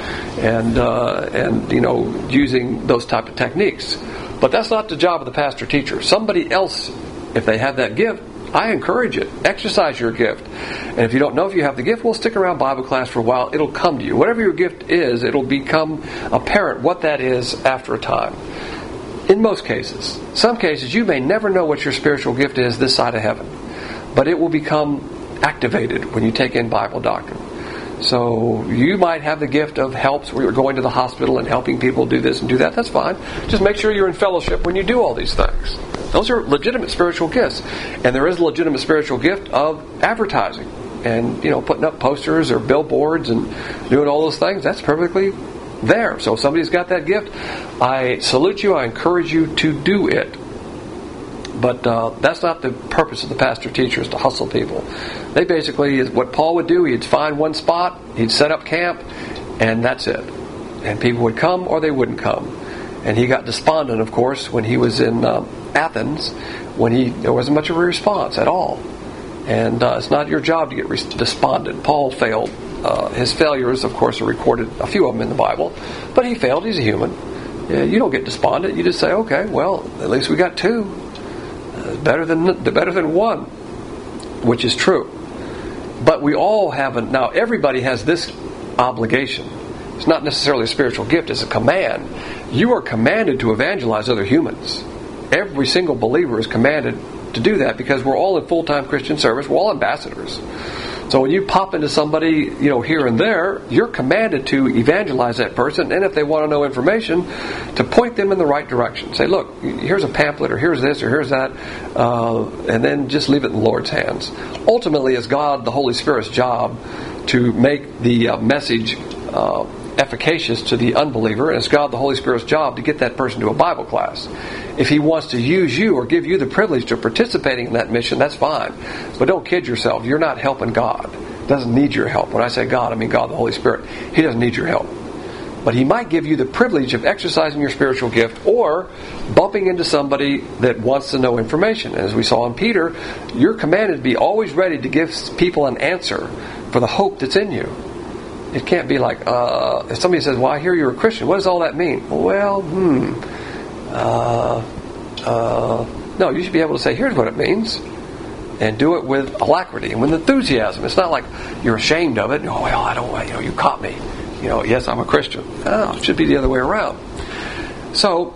using those type of techniques. But that's not the job of the pastor-teacher. Somebody else, if they have that gift, I encourage it. Exercise your gift. And if you don't know if you have the gift, well, stick around Bible class for a while. It'll come to you. Whatever your gift is, it'll become apparent what that is after a time. In most cases. Some cases, you may never know what your spiritual gift is this side of heaven. But it will become activated when you take in Bible doctrine. So you might have the gift of helps where you're going to the hospital and helping people do this and do that. That's fine. Just make sure you're in fellowship when you do all these things. Those are legitimate spiritual gifts. And there is a legitimate spiritual gift of advertising and, putting up posters or billboards and doing all those things. That's perfectly there. So if somebody's got that gift, I salute you. I encourage you to do it. But that's not the purpose of the pastor-teacher, is to hustle people. They basically, what Paul would do, he'd find one spot, he'd set up camp, and that's it. And people would come or they wouldn't come. And he got despondent, of course, when he was in Athens, when there wasn't much of a response at all. And it's not your job to get despondent. Paul failed. His failures, of course, are recorded, a few of them in the Bible. But he failed. He's a human. You don't get despondent. You just say, okay, well, at least we got 2. Better than 1, which is true. But we all have now everybody has this obligation. It's not necessarily a spiritual gift, it's a command You are commanded to evangelize other humans. Every single believer is commanded to do that because we're all in full-time Christian service. We're all ambassadors. So when you pop into somebody, here and there, you're commanded to evangelize that person, and if they want to know information, to point them in the right direction. Say, look, here's a pamphlet, or here's this, or here's that, and then just leave it in the Lord's hands. Ultimately, it's God, the Holy Spirit's job to make the message efficacious to the unbeliever, and it's God, the Holy Spirit's job to get that person to a Bible class. If He wants to use you or give you the privilege of participating in that mission, that's fine. But don't kid yourself. You're not helping God. He doesn't need your help. When I say God, I mean God, the Holy Spirit. He doesn't need your help. But He might give you the privilege of exercising your spiritual gift or bumping into somebody that wants to know information. As we saw in Peter, you're commanded to be always ready to give people an answer for the hope that's in you. It can't be like, if somebody says, well, I hear you're a Christian. What does all that mean? Well, no, you should be able to say, here's what it means. And do it with alacrity and with enthusiasm. It's not like you're ashamed of it. Oh, well, I don't, you caught me. Yes, I'm a Christian. Oh, it should be the other way around. So,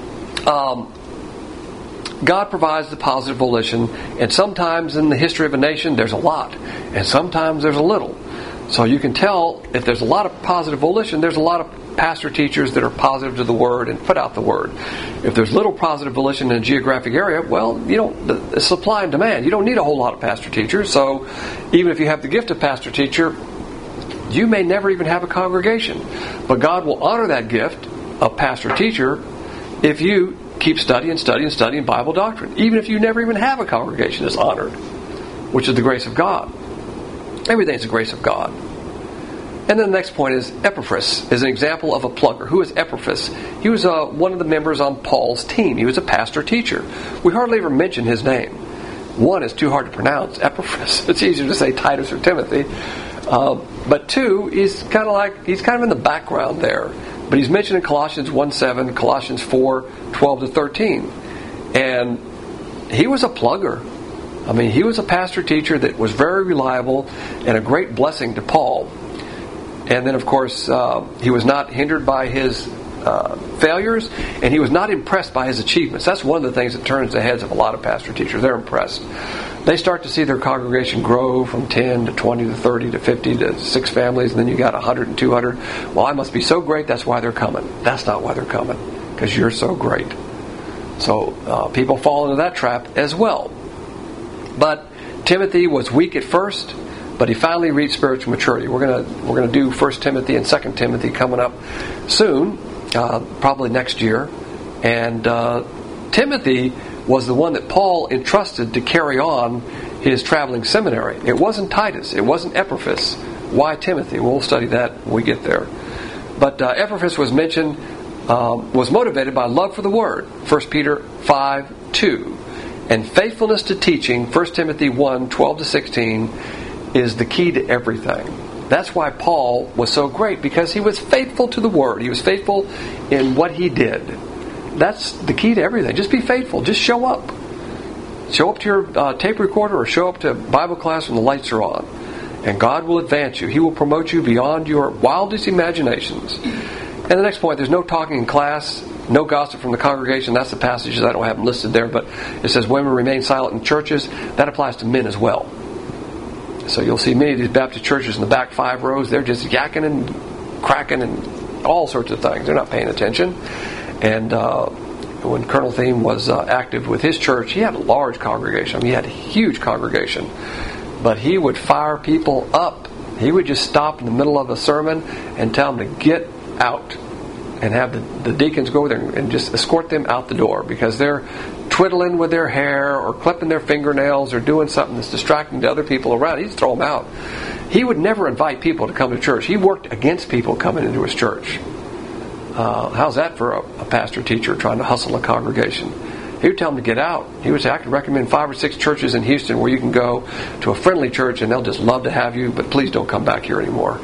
God provides the positive volition, and sometimes in the history of a nation, there's a lot. And sometimes there's a little. So you can tell if there's a lot of positive volition, there's a lot of pastor teachers that are positive to the Word and put out the Word. If there's little positive volition in a geographic area, well, the supply and demand. You don't need a whole lot of pastor teachers. So even if you have the gift of pastor teacher, you may never even have a congregation. But God will honor that gift of pastor teacher if you keep studying Bible doctrine. Even if you never even have a congregation, it's honored, which is the grace of God. Everything's the grace of God. And then the next point is Epaphras is an example of a plugger. Who is Epaphras? He was one of the members on Paul's team. He was a pastor teacher. We hardly ever mention his name. One is too hard to pronounce, Epaphras. It's easier to say Titus or Timothy. But two, he's kind of in the background there. But he's mentioned in Colossians 1:7, Colossians 4:12 to 13. And he was a plugger. I mean, he was a pastor teacher that was very reliable and a great blessing to Paul. And then, of course, he was not hindered by his failures, and he was not impressed by his achievements. That's one of the things that turns the heads of a lot of pastor teachers. They're impressed. They start to see their congregation grow from 10 to 20 to 30 to 50 to 6 families, and then you got 100 and 200. Well, I must be so great, that's why they're coming. That's not why they're coming, because you're so great. So people fall into that trap as well. But Timothy was weak at first, but he finally reached spiritual maturity. We're gonna do 1 Timothy and 2 Timothy coming up soon, probably next year. And Timothy was the one that Paul entrusted to carry on his traveling seminary. It wasn't Titus. It wasn't Epaphras. Why Timothy? We'll study that when we get there. But Epaphras was mentioned, was motivated by love for the Word. 1 Peter 5:2. And faithfulness to teaching, 1 Timothy 1:12 to 16, is the key to everything. That's why Paul was so great, because he was faithful to the Word. He was faithful in what he did. That's the key to everything. Just be faithful. Just show up. Show up to your tape recorder or show up to Bible class when the lights are on. And God will advance you. He will promote you beyond your wildest imaginations. And the next point, there's no talking in class. No gossip from the congregation. That's the passages. I don't have them listed there, but it says women remain silent in churches. That applies to men as well. So you'll see many of these Baptist churches in the back 5 rows. They're just yakking and cracking and all sorts of things. They're not paying attention. And when Colonel Thiem was active with his church, he had a large congregation. I mean, he had a huge congregation. But he would fire people up. He would just stop in the middle of a sermon and tell them to get out. And have the deacons go there and just escort them out the door because they're twiddling with their hair or clipping their fingernails or doing something that's distracting to other people around. He'd throw them out. He would never invite people to come to church. He worked against people coming into his church. How's that for a pastor teacher trying to hustle a congregation? He would tell them to get out. He would say, I could recommend 5 or 6 churches in Houston where you can go to a friendly church and they'll just love to have you, but please don't come back here anymore.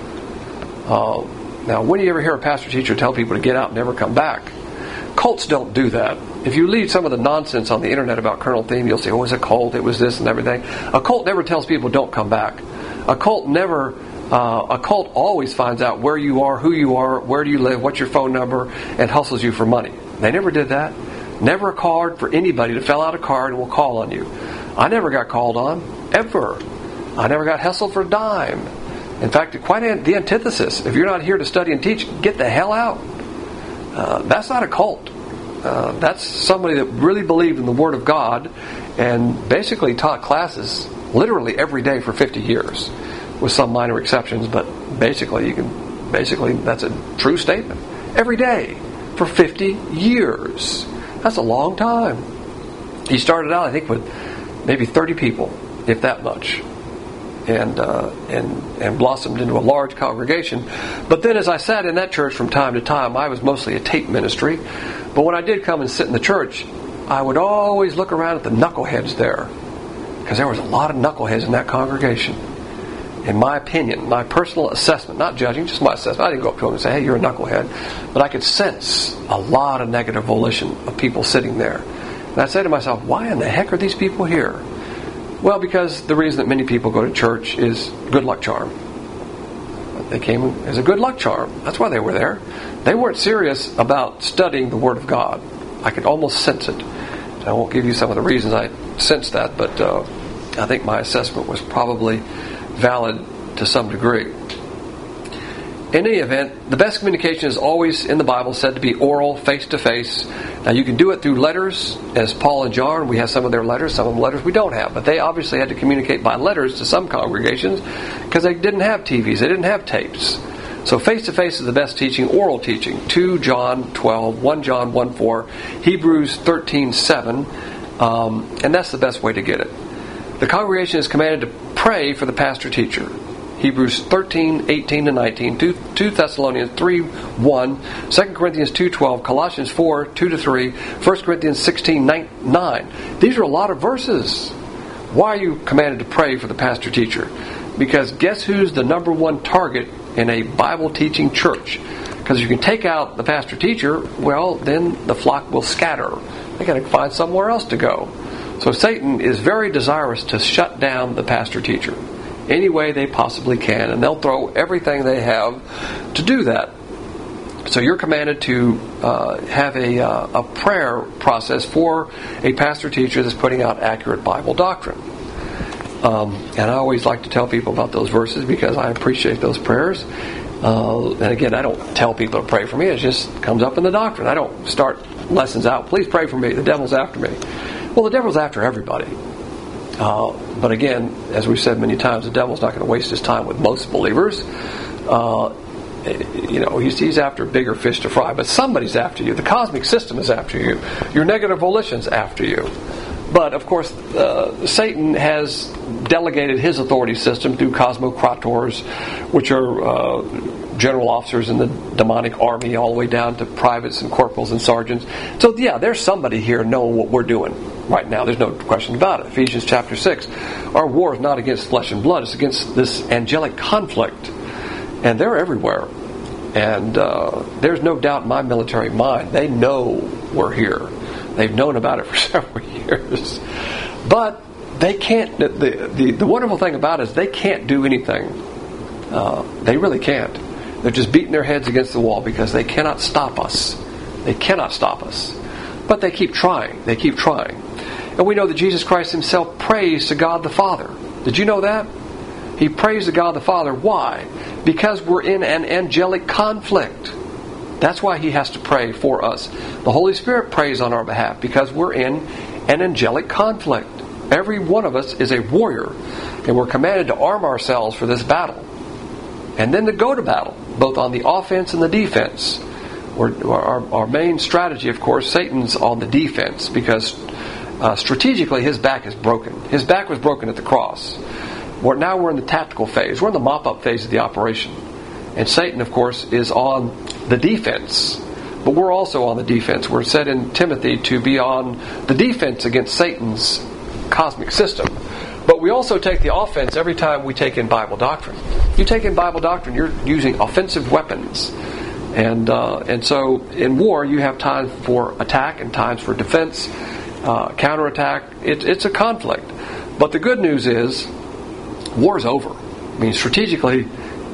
Now, when do you ever hear a pastor teacher tell people to get out and never come back? Cults don't do that. If you read some of the nonsense on the internet about Colonel Thiem, you'll say, oh, it was a cult, it was this and everything. A cult never tells people don't come back. A cult never A cult always finds out where you are, who you are, where do you live, what's your phone number, and hustles you for money. They never did that. Never a card for anybody to fill out a card and will call on you. I never got called on, ever. I never got hustled for a dime. In fact, quite the antithesis. If you're not here to study and teach, get the hell out. That's not a cult. That's somebody that really believed in the Word of God and basically taught classes literally every day for 50 years, with some minor exceptions. But basically, that's a true statement. Every day for 50 years. That's a long time. He started out, I think, with maybe 30 people, if that much. And blossomed into a large congregation. But then as I sat in that church from time to time, I was mostly a tape ministry. But when I did come and sit in the church, I would always look around at the knuckleheads there. Because there was a lot of knuckleheads in that congregation. In my opinion, my personal assessment, not judging, just my assessment. I didn't go up to them and say, hey, you're a knucklehead. But I could sense a lot of negative volition of people sitting there. And I'd say to myself, why in the heck are these people here? Well, because the reason that many people go to church is good luck charm. They came as a good luck charm. That's why they were there. They weren't serious about studying the Word of God. I could almost sense it. I won't give you some of the reasons I sensed that, but I think my assessment was probably valid to some degree. In any event, the best communication is always in the Bible said to be oral, face-to-face. Now you can do it through letters, as Paul and John, we have some of their letters, some of them letters we don't have. But they obviously had to communicate by letters to some congregations because they didn't have TVs, they didn't have tapes. So face-to-face is the best teaching, oral teaching. 2 John 12, 1 John 1:4, Hebrews 13:7, and that's the best way to get it. The congregation is commanded to pray for the pastor-teacher. Hebrews 13:18-19, 2 Thessalonians 3:1, 2 Corinthians 2:12, Colossians 4:2-3, 1 Corinthians 16:9. These are a lot of verses. Why are you commanded to pray for the pastor-teacher? Because guess who's the number one target in a Bible-teaching church? Because if you can take out the pastor-teacher, well, then the flock will scatter. They got to find somewhere else to go. So Satan is very desirous to shut down the pastor-teacher any way they possibly can, and they'll throw everything they have to do that. So you're commanded to have a prayer process for a pastor-teacher that's putting out accurate Bible doctrine. And I always like to tell people about those verses because I appreciate those prayers. And again, I don't tell people to pray for me. It just comes up in the doctrine. I don't start lessons out, please pray for me, the devil's after me. Well, the devil's after everybody. But again, as we've said many times, the devil's not going to waste his time with most believers. He's after bigger fish to fry. But somebody's after you. The cosmic system is after you. Your negative volition's after you. But, of course, Satan has delegated his authority system through cosmocrators, which are general officers in the demonic army, all the way down to privates and corporals and sergeants. So, yeah, there's somebody here knowing what we're doing right now. There's no question about it. Ephesians chapter 6. Our war is not against flesh and blood. It's against this angelic conflict. And they're everywhere. And there's no doubt in my military mind. They know we're here. They've known about it for several years. But they can't. The wonderful thing about it is they can't do anything. They really can't. They're just beating their heads against the wall because they cannot stop us. They cannot stop us. But they keep trying. They keep trying. And we know that Jesus Christ himself prays to God the Father. Did you know that? He prays to God the Father. Why? Because we're in an angelic conflict. That's why he has to pray for us. The Holy Spirit prays on our behalf because we're in an angelic conflict. Every one of us is a warrior, and we're commanded to arm ourselves for this battle. And then to go to battle, both on the offense and the defense. Our main strategy, of course, Satan's on the defense because strategically his back is broken. His back was broken at the cross. Now we're in the tactical phase. We're in the mop-up phase of the operation. And Satan, of course, is on the defense. But we're also on the defense. We're said in Timothy to be on the defense against Satan's cosmic system. But we also take the offense every time we take in Bible doctrine. You take in Bible doctrine, you're using offensive weapons. And so in war, you have times for attack and times for defense, counterattack. It's a conflict. But the good news is, war's over. I mean, strategically,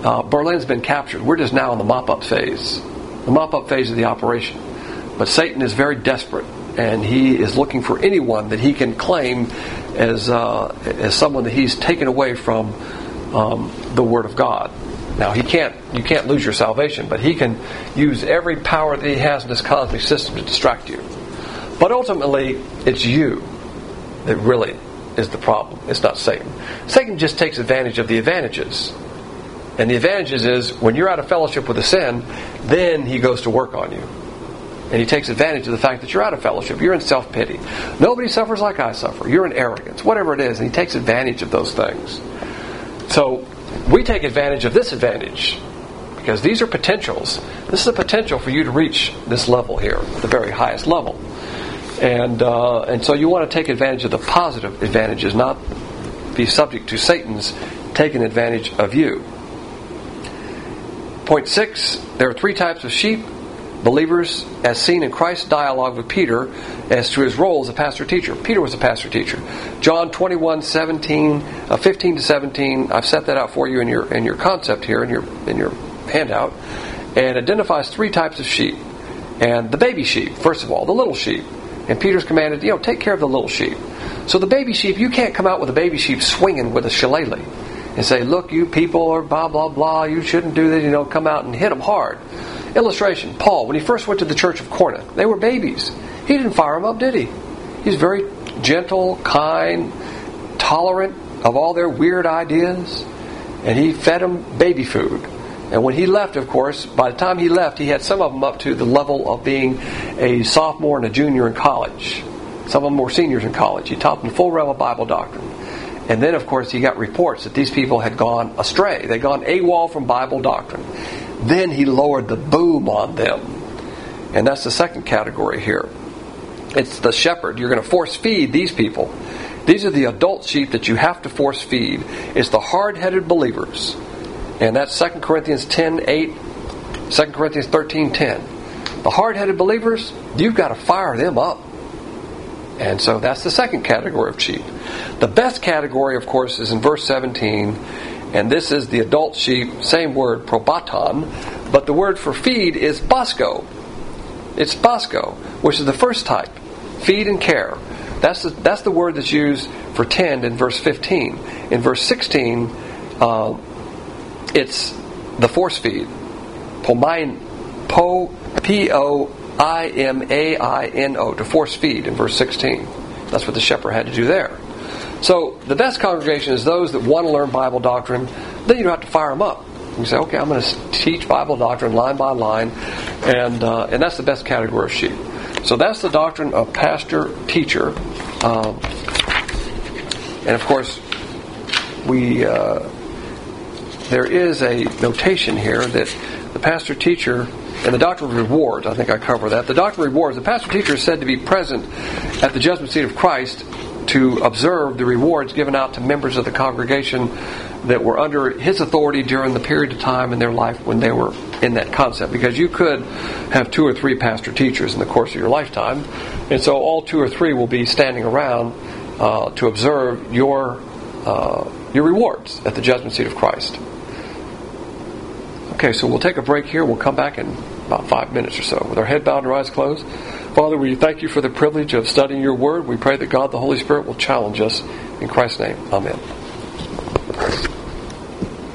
Berlin's been captured. We're just now in the mop-up phase. The mop-up phase of the operation. But Satan is very desperate, and he is looking for anyone that he can claim as someone that he's taken away from the Word of God. Now, you can't lose your salvation, but he can use every power that he has in this cosmic system to distract you. But ultimately, it's you that really is the problem. It's not Satan. Satan just takes advantage of the advantages. And the advantages is, when you're out of fellowship with the sin, then he goes to work on you. And he takes advantage of the fact that you're out of fellowship. You're in self-pity. Nobody suffers like I suffer. You're in arrogance. Whatever it is. And he takes advantage of those things. So, we take advantage of this advantage. Because these are potentials. This is a potential for you to reach this level here. The very highest level. And so you want to take advantage of the positive advantages. Not be subject to Satan's taking advantage of you. Point 6. There are 3 types of sheep. Believers, as seen in Christ's dialogue with Peter as to his role as a pastor-teacher. Peter was a pastor-teacher. John 21:15-17. I've set that out for you in your concept here, in your handout, and identifies 3 types of sheep. And the baby sheep, first of all, the little sheep. And Peter's commanded, take care of the little sheep. So the baby sheep, you can't come out with a baby sheep swinging with a shillelagh and say, look, you people are blah, blah, blah, you shouldn't do this, come out and hit them hard. Illustration, Paul, when he first went to the church of Corinth, they were babies. He didn't fire them up, did he? He's very gentle, kind, tolerant of all their weird ideas. And he fed them baby food. And when he left, of course, by the time he left, he had some of them up to the level of being a sophomore and a junior in college. Some of them were seniors in college. He taught them the full realm of Bible doctrine. And then, of course, he got reports that these people had gone astray. They'd gone AWOL from Bible doctrine. Then he lowered the boom on them. And that's the second category here. It's the shepherd. You're going to force feed these people. These are the adult sheep that you have to force feed. It's the hard-headed believers. And that's 2 Corinthians 10:8, 2 Corinthians 13:10. The hard-headed believers, you've got to fire them up. And so that's the second category of sheep. The best category, of course, is in verse 17. And this is the adult sheep, same word, probaton, but the word for feed is basko. It's basko, which is the first type, feed and care. That's the word that's used for tend in verse 15. In verse 16, it's the force feed, P-O-I-M-A-I-N-O, to force feed in verse 16. That's what the shepherd had to do there. So the best congregation is those that want to learn Bible doctrine. Then you don't have to fire them up. You say, okay, I'm going to teach Bible doctrine line by line, and that's the best category of sheep. So that's the doctrine of pastor-teacher. And of course, there is a notation here that the pastor-teacher and the doctrine of rewards, I think I cover that. The doctrine of rewards, the pastor-teacher is said to be present at the judgment seat of Christ to observe the rewards given out to members of the congregation that were under his authority during the period of time in their life when they were in that concept. Because you could have 2 or 3 pastor-teachers in the course of your lifetime, and so all 2 or 3 will be standing around to observe your rewards at the judgment seat of Christ. Okay, so we'll take a break here. We'll come back in about 5 minutes or so with our head bowed and our eyes closed. Father, we thank you for the privilege of studying your word. We pray that God the Holy Spirit will challenge us. In Christ's name, amen.